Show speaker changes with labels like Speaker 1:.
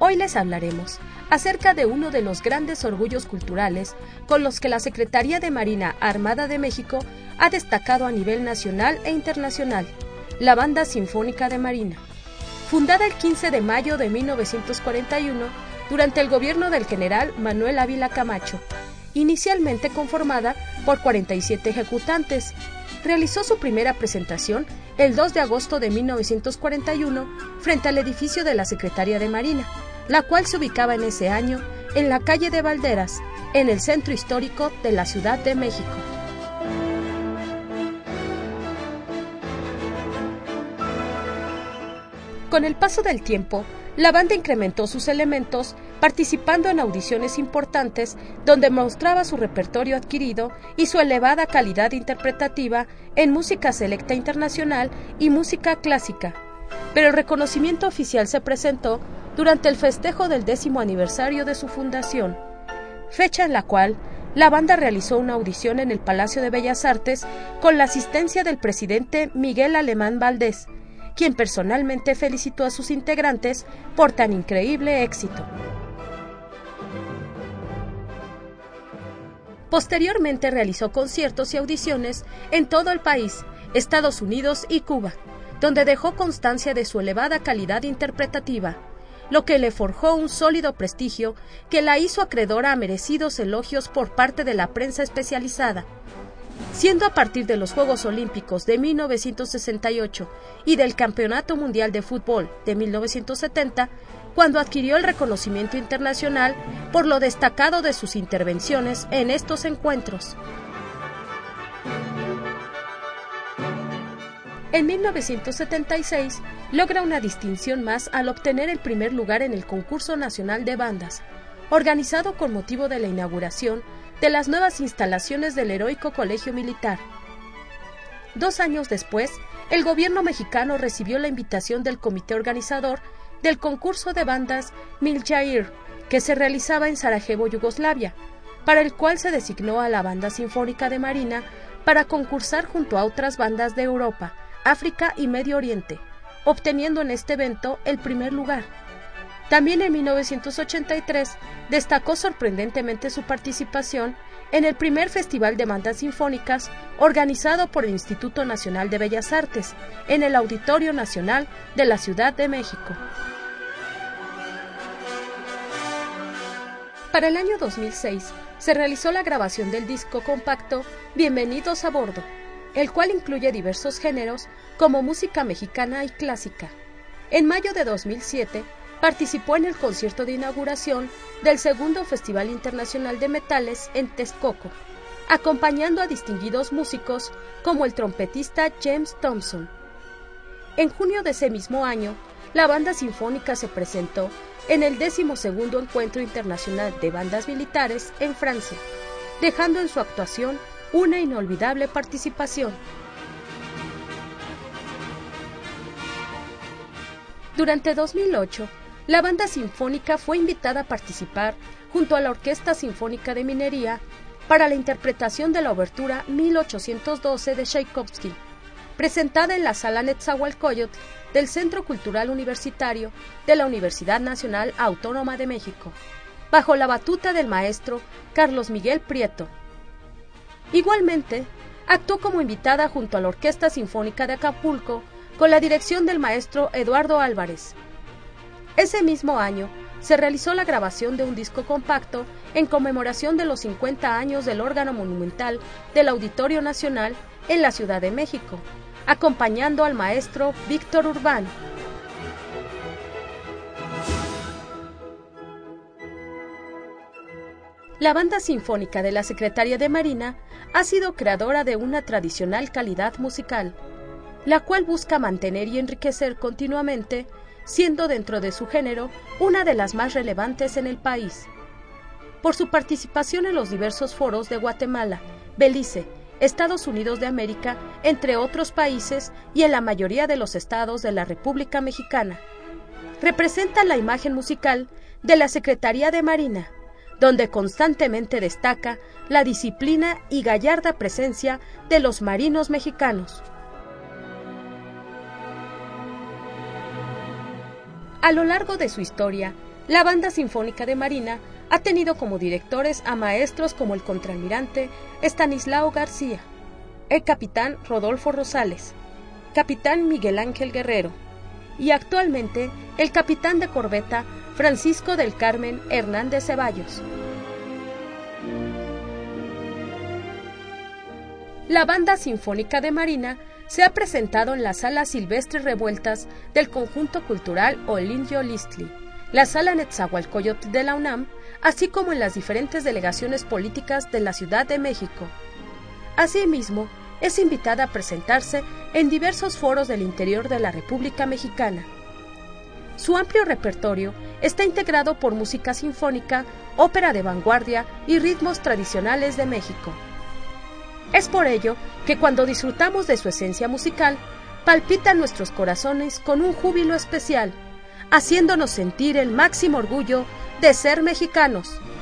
Speaker 1: Hoy les hablaremos acerca de uno de los grandes orgullos culturales con los que la Secretaría de Marina Armada de México ha destacado a nivel nacional e internacional, la Banda Sinfónica de Marina. Fundada el 15 de mayo de 1941, durante el gobierno del general Manuel Ávila Camacho, inicialmente conformada por 47 ejecutantes, realizó su primera presentación el 2 de agosto de 1941 frente al edificio de la Secretaría de Marina, la cual se ubicaba en ese año en la calle de Valderas, en el centro histórico de la Ciudad de México. Con el paso del tiempo, la banda incrementó sus elementos, participando en audiciones importantes donde mostraba su repertorio adquirido y su elevada calidad interpretativa en música selecta internacional y música clásica. Pero el reconocimiento oficial se presentó durante el festejo del 10º aniversario de su fundación, fecha en la cual la banda realizó una audición en el Palacio de Bellas Artes con la asistencia del presidente Miguel Alemán Valdés, quien personalmente felicitó a sus integrantes por tan increíble éxito. Posteriormente realizó conciertos y audiciones en todo el país, Estados Unidos y Cuba, donde dejó constancia de su elevada calidad interpretativa, lo que le forjó un sólido prestigio que la hizo acreedora a merecidos elogios por parte de la prensa especializada, siendo a partir de los Juegos Olímpicos de 1968 y del Campeonato Mundial de Fútbol de 1970, cuando adquirió el reconocimiento internacional por lo destacado de sus intervenciones en estos encuentros. En 1976 logra una distinción más al obtener el primer lugar en el Concurso Nacional de Bandas, organizado con motivo de la inauguración de las nuevas instalaciones del Heroico Colegio Militar. 2 años después, el gobierno mexicano recibió la invitación del comité organizador del concurso de bandas Miljair, que se realizaba en Sarajevo, Yugoslavia, para el cual se designó a la Banda Sinfónica de Marina para concursar junto a otras bandas de Europa, África y Medio Oriente, obteniendo en este evento el primer lugar. También en 1983 destacó sorprendentemente su participación en el primer Festival de Bandas Sinfónicas organizado por el Instituto Nacional de Bellas Artes, en el Auditorio Nacional de la Ciudad de México. Para el año 2006 se realizó la grabación del disco compacto Bienvenidos a Bordo, el cual incluye diversos géneros como música mexicana y clásica. En mayo de 2007 participó en el concierto de inauguración del segundo Festival Internacional de Metales en Texcoco, acompañando a distinguidos músicos como el trompetista James Thompson. En junio de ese mismo año, la banda sinfónica se presentó en el 12º Encuentro Internacional de Bandas Militares en Francia, dejando en su actuación una inolvidable participación. Durante 2008, la Banda Sinfónica fue invitada a participar junto a la Orquesta Sinfónica de Minería para la interpretación de la obertura 1812 de Tchaikovsky, presentada en la Sala Netzahualcóyotl del Centro Cultural Universitario de la Universidad Nacional Autónoma de México, bajo la batuta del maestro Carlos Miguel Prieto. Igualmente, actuó como invitada junto a la Orquesta Sinfónica de Acapulco con la dirección del maestro Eduardo Álvarez. Ese mismo año se realizó la grabación de un disco compacto en conmemoración de los 50 años del órgano monumental del Auditorio Nacional en la Ciudad de México, acompañando al maestro Víctor Urbán. La Banda Sinfónica de la Secretaría de Marina ha sido creadora de una tradicional calidad musical, la cual busca mantener y enriquecer continuamente, siendo dentro de su género una de las más relevantes en el país. Por su participación en los diversos foros de Guatemala, Belice, Estados Unidos de América, entre otros países, y en la mayoría de los estados de la República Mexicana, representa la imagen musical de la Secretaría de Marina, donde constantemente destaca la disciplina y gallarda presencia de los marinos mexicanos. A lo largo de su historia, La Banda Sinfónica de Marina ha tenido como directores a maestros como el contraalmirante Estanislao García, el capitán Rodolfo Rosales, capitán Miguel Ángel Guerrero y actualmente el capitán de corbeta Francisco del Carmen Hernández Ceballos. La Banda Sinfónica de Marina se ha presentado en la Sala Silvestre Revueltas del Conjunto Cultural Olindio Listli, la Sala Netzahualcóyotl de la UNAM, así como en las diferentes delegaciones políticas de la Ciudad de México. Asimismo, es invitada a presentarse en diversos foros del interior de la República Mexicana. Su amplio repertorio está integrado por música sinfónica, ópera de vanguardia y ritmos tradicionales de México. Es por ello que cuando disfrutamos de su esencia musical, palpitan nuestros corazones con un júbilo especial, haciéndonos sentir el máximo orgullo de ser mexicanos.